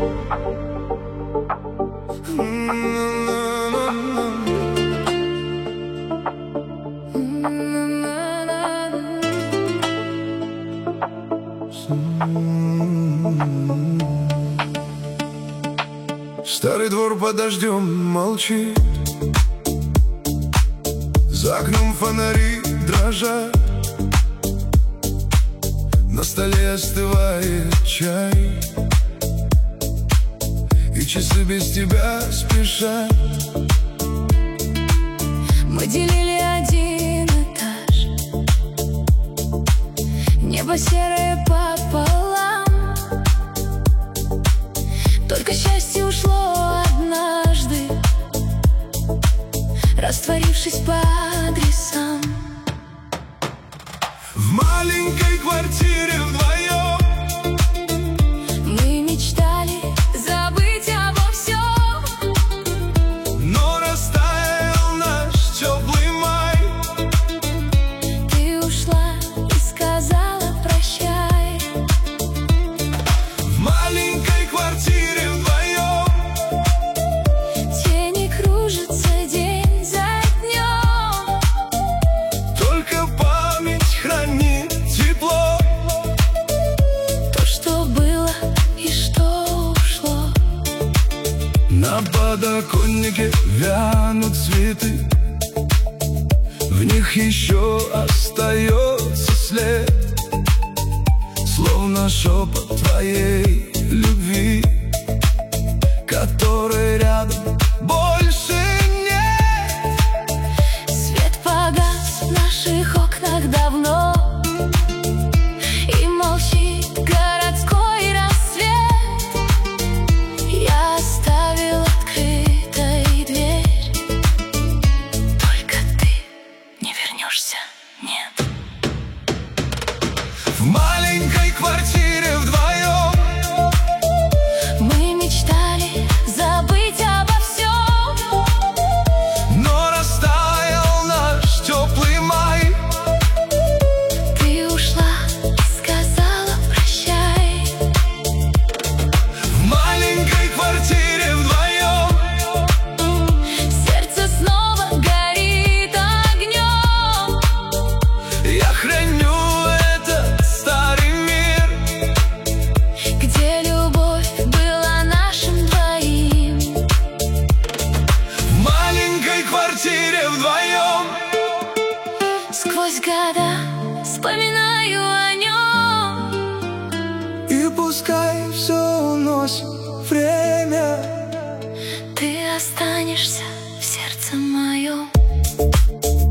Старый двор под дождем молчит, за окном фонари дрожат, на столе остывает чай, и часы без тебя спешат. Мы делили один этаж, небо серое пополам. Только счастье ушло однажды, растворившись по адресам. В маленькой квартире вдвоем мы мечтали забыть обо всем, но растаял наш теплый май. ты ушла и сказала прощай. В маленькой квартире вдвоем тени кружатся день за днем, только память хранит тепло. то, что было и что ушло. На подоконнике вянут цветы, в них еще остается след, словно шепот твоей любви, которой рядом больше нет. Свет погас в наших окнах давно, и молчит городской рассвет. Я оставил открытой дверь, только ты не вернешься, нет. В маленькой квартире вдвоем Мы мечтали забыть обо всем, но растаял наш теплый май. ты ушла и сказала прощай. В маленькой квартире вдвоем Сердце снова горит огнем, я храню этот старый мир, где любовь была нашим двоим. в маленькой квартире вдвоем. Сквозь года вспоминаю о нем, И пускай все уносит время, ты останешься в сердце моем.